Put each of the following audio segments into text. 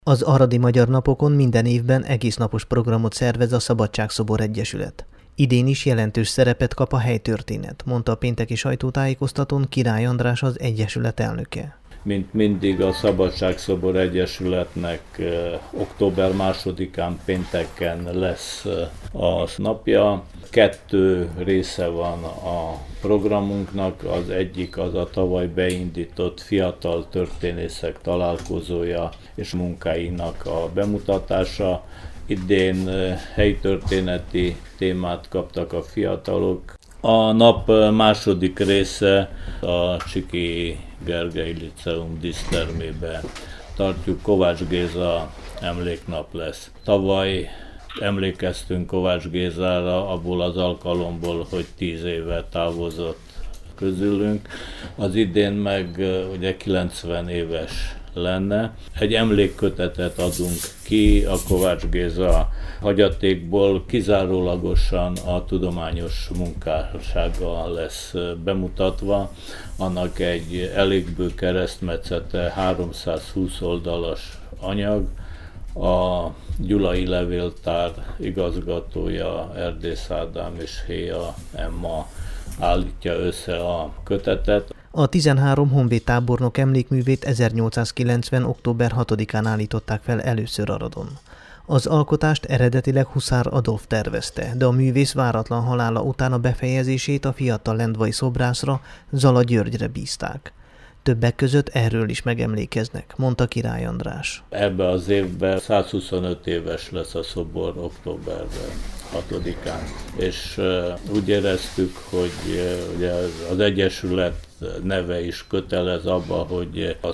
Az Aradi Magyar Napokon minden évben egésznapos programot szervez a Szabadságszobor Egyesület. Idén is jelentős szerepet kap a helytörténet, mondta a pénteki sajtótájékoztatón Király András, az egyesület elnöke. Mint mindig a Szabadságszobor Egyesületnek október 2-án pénteken lesz a napja. 2 része van a programunknak, az egyik az a tavaly beindított fiatal történészek találkozója és munkáinak a bemutatása. Idén helytörténeti témát kaptak a fiatalok. A nap második része a Csiki Gergely Liceum dísztermében tartjuk, Kovács Géza emléknap lesz. Tavaly emlékeztünk Kovács Gézára abból az alkalomból, hogy 10 éve távozott közülünk. Az idén meg ugye 90 éves lenne. Egy emlékkötetet adunk ki a Kovács Géza hagyatékból, kizárólagosan a tudományos munkássága lesz bemutatva. Annak egy elég bő keresztmetszete, 320 oldalas anyag. A Gyulai Levéltár igazgatója, Erdész Ádám és Héja Emma állítja össze a kötetet. A 13 honvéd tábornok emlékművét 1890. október 6-án állították fel először Aradon. Az alkotást eredetileg Huszár Adolf tervezte, de a művész váratlan halála után a befejezését a fiatal lendvai szobrászra, Zala Györgyre bízták. Többek között erről is megemlékeznek, mondta Király András. Ebbe az évben 125 éves lesz a szobor október 6-án, és úgy éreztük, hogy ugye az Egyesület neve is kötelez abba, hogy a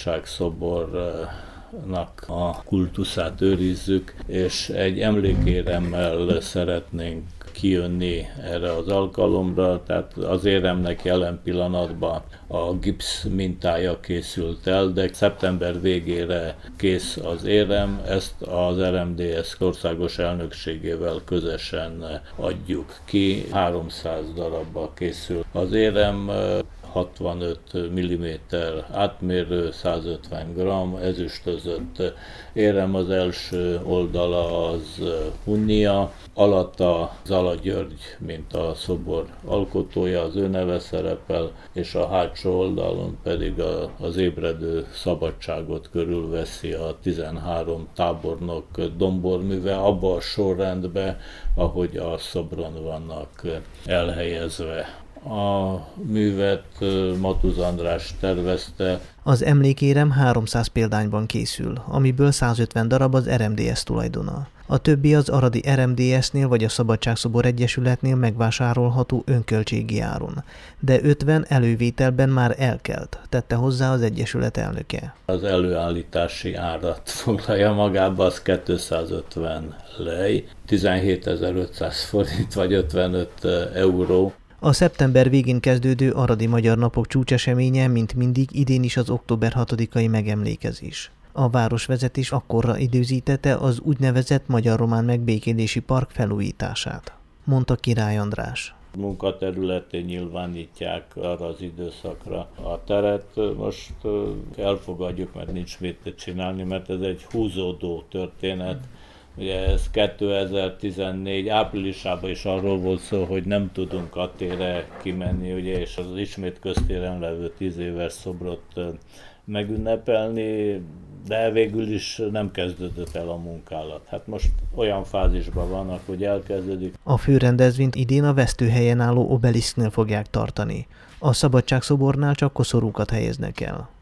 Szabadságszobornak a kultuszát őrizzük, és egy emlékéremmel szeretnénk kijönni erre az alkalomra, tehát az éremnek jelen pillanatban a gipsz mintája készült el, de szeptember végére kész az érem, ezt az RMDSZ országos elnökségével közösen adjuk ki, 300 darabba készül az érem, 65 mm átmérő, 150 g ezüstözött érem, az első oldala az hunnia, alatta Zala György, mint a szobor alkotója, az ő neve szerepel, és a hátsó oldalon pedig az ébredő szabadságot körülveszi a 13 tábornok domborműve, abba a sorrendbe, ahogy a szobron vannak elhelyezve. A művet Matuz András tervezte. Az emlékérem 300 példányban készül, amiből 150 darab az RMDSZ tulajdona. A többi az aradi RMDSZ-nél vagy a Szabadságszobor Egyesületnél megvásárolható önköltségi áron, de 50 elővételben már elkelt, tette hozzá az Egyesület elnöke. Az előállítási árat foglalja magába, az 250 lej, 17.500 forint vagy 55 euró. A szeptember végén kezdődő Aradi Magyar Napok csúcseseménye, mint mindig, idén is az október 6-ai megemlékezés. A városvezetés akkorra időzítette az úgynevezett Magyar-Román Megbékélési Park felújítását, mondta Király András. Munkaterületén nyilvánítják arra az időszakra a teret. Most elfogadjuk, mert nincs mit csinálni, mert ez egy húzódó történet. Ugye ez 2014 áprilisában is arról volt szó, hogy nem tudunk a térre kimenni, ugye, és az ismét köztéren levő 10 éves szobrot megünnepelni, de végül is nem kezdődött el a munkálat. Hát most olyan fázisban vannak, hogy elkezdődik. A főrendezvényt idén a Vesztőhelyen álló obeliszknél fogják tartani. A Szabadságszobornál csak koszorúkat helyeznek el.